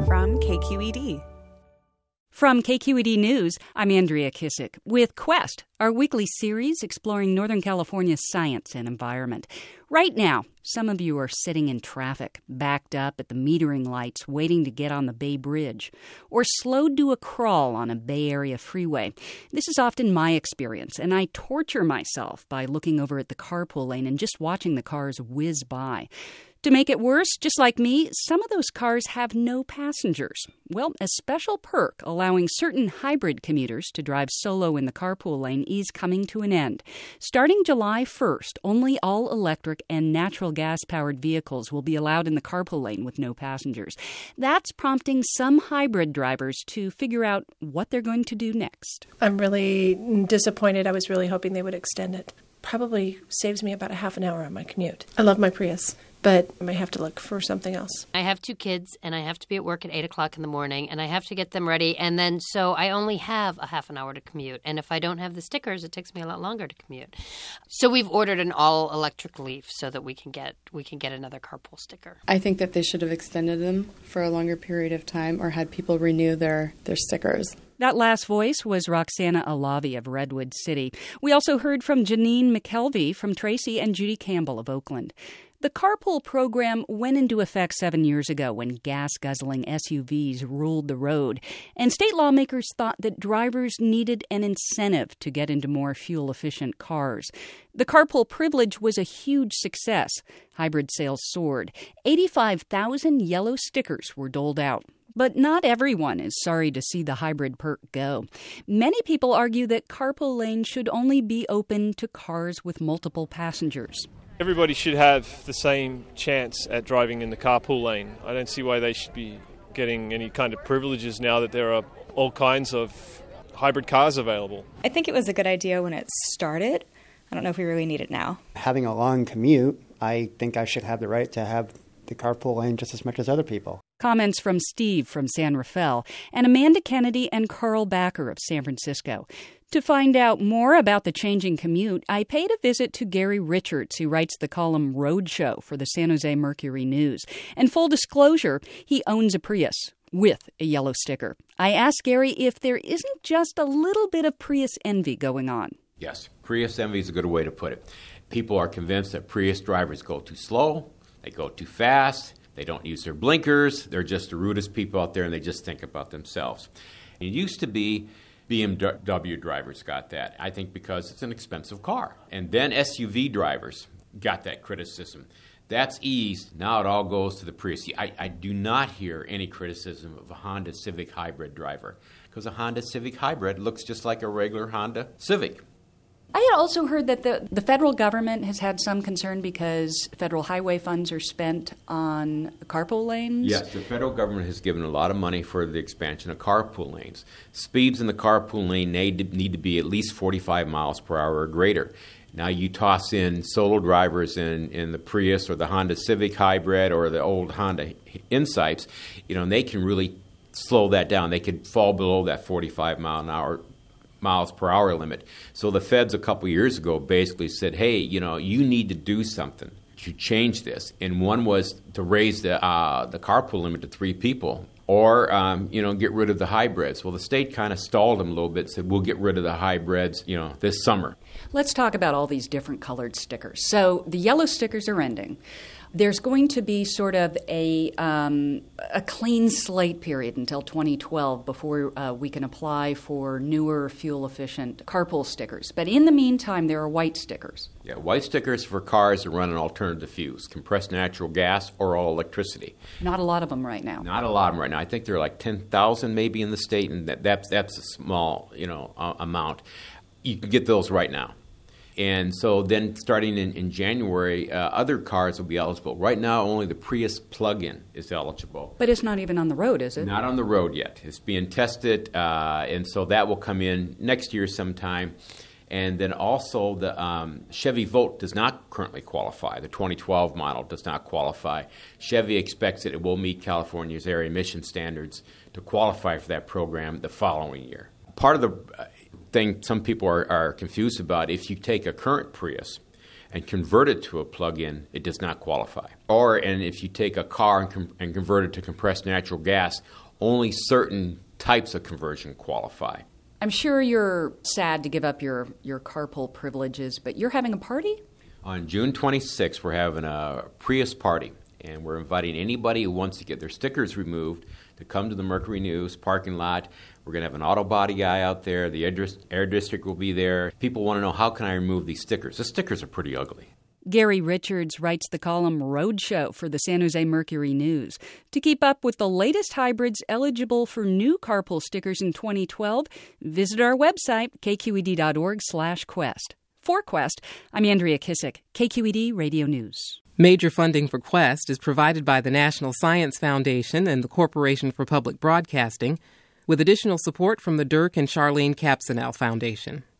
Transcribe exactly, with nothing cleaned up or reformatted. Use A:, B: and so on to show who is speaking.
A: from K Q E D.
B: From K Q E D News, I'm Andrea Kissick with Quest, our weekly series exploring Northern California's science and environment. Right now, some of you are sitting in traffic, backed up at the metering lights, waiting to get on the Bay Bridge, or slowed to a crawl on a Bay Area freeway. This is often my experience, and I torture myself by looking over at the carpool lane and just watching the cars whiz by. To make it worse, just like me, some of those cars have no passengers. Well, a special perk allowing certain hybrid commuters to drive solo in the carpool lane is coming to an end. Starting July first, only all-electric and natural gas-powered vehicles will be allowed in the carpool lane with no passengers. That's prompting some hybrid drivers to figure out what they're going to do next.
C: I'm really disappointed. I was really hoping they would extend it. Probably saves me about a half an hour on my commute. I love my Prius, but I may have to look for something else.
D: I have two kids, and I have to be at work at eight o'clock in the morning, and I have to get them ready, and then so I only have a half an hour to commute. And if I don't have the stickers, it takes me a lot longer to commute. So we've ordered an all-electric Leaf so that we can get we can get another carpool sticker.
E: I think that they should have extended them for a longer period of time or had people renew their, their stickers.
B: That last voice was Roxana Alavi of Redwood City. We also heard from Janine McKelvey from Tracy and Judy Campbell of Oakland. The carpool program went into effect seven years ago when gas-guzzling S U Vs ruled the road, and state lawmakers thought that drivers needed an incentive to get into more fuel-efficient cars. The carpool privilege was a huge success. Hybrid sales soared. eighty-five thousand yellow stickers were doled out. But not everyone is sorry to see the hybrid perk go. Many people argue that carpool lanes should only be open to cars with multiple passengers.
F: Everybody should have the same chance at driving in the carpool lane. I don't see why they should be getting any kind of privileges now that there are all kinds of hybrid cars available.
G: I think it was a good idea when it started. I don't know if we really need it now.
H: Having a long commute, I think I should have the right to have the carpool lane just as much as other people.
B: Comments from Steve from San Rafael and Amanda Kennedy and Carl Backer of San Francisco. To find out more about the changing commute, I paid a visit to Gary Richards, who writes the column Roadshow for the San Jose Mercury News. And full disclosure, he owns a Prius with a yellow sticker. I asked Gary if there isn't just a little bit of Prius envy going on.
I: Yes, Prius envy is a good way to put it. People are convinced that Prius drivers go too slow, they go too fast, they don't use their blinkers, they're just the rudest people out there and they just think about themselves. It used to be B M W drivers got that, I think because it's an expensive car. And then S U V drivers got that criticism. That's eased. Now it all goes to the Prius. I, I do not hear any criticism of a Honda Civic Hybrid driver because a Honda Civic Hybrid looks just like a regular Honda Civic.
B: I had also heard that the, the federal government has had some concern because federal highway funds are spent on carpool lanes.
I: Yes, the federal government has given a lot of money for the expansion of carpool lanes. Speeds in the carpool lane need to, need to be at least forty-five miles per hour or greater. Now you toss in solo drivers in, in the Prius or the Honda Civic Hybrid or the old Honda Insights, you know, and they can really slow that down. They could fall below that forty-five mile an hour miles per hour limit. So the feds a couple years ago basically said, hey, you know, you need to do something to change this. And one was to raise the uh, the carpool limit to three people or, um, you know, get rid of the hybrids. Well, the state kind of stalled them a little bit, said we'll get rid of the hybrids, you know, this summer.
B: Let's talk about all these different colored stickers. So the yellow stickers are ending. There's going to be sort of a um, a clean slate period until twenty twelve before uh, we can apply for newer fuel-efficient carpool stickers. But in the meantime, there are white stickers.
I: Yeah, white stickers for cars that run on alternative fuels, compressed natural gas or all electricity.
B: Not a lot of them right now.
I: Not a lot of them right now. I think there are like ten thousand maybe in the state, and that, that's, that's a small, you know, uh, amount. You can get those right now. And so then starting in, in January, uh, other cars will be eligible. Right now, only the Prius plug-in is eligible.
B: But it's not even on the road, is it?
I: Not on the road yet. It's being tested, uh, and so that will come in next year sometime. And then also the um, Chevy Volt does not currently qualify. The twenty twelve model does not qualify. Chevy expects that it will meet California's air emission standards to qualify for that program the following year. Part of the... Uh, thing some people are, are confused about, if you take a current Prius and convert it to a plug-in, it does not qualify. Or, and if you take a car and, com- and convert it to compressed natural gas, only certain types of conversion qualify.
B: I'm sure you're sad to give up your, your carpool privileges, but you're having a party?
I: On June twenty-sixth, we're having a Prius party, and we're inviting anybody who wants to get their stickers removed to come to the Mercury News parking lot. We're going to have an auto body guy out there. The Air, Air District will be there. People want to know, how can I remove these stickers? The stickers are pretty ugly.
B: Gary Richards writes the column Roadshow for the San Jose Mercury News. To keep up with the latest hybrids eligible for new carpool stickers in twenty twelve, visit our website, k q e d dot org slash quest. For Quest, I'm Andrea Kissick, K Q E D Radio News.
A: Major funding for Quest is provided by the National Science Foundation and the Corporation for Public Broadcasting, with additional support from the Dirk and Charlene Capsonell Foundation.